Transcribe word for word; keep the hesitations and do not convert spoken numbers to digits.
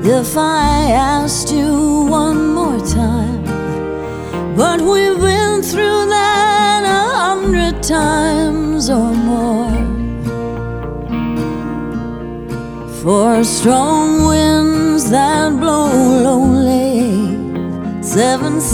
if I asked you one more time. But we've been through that a hundred times or more. For strong winds that blow lonely, seven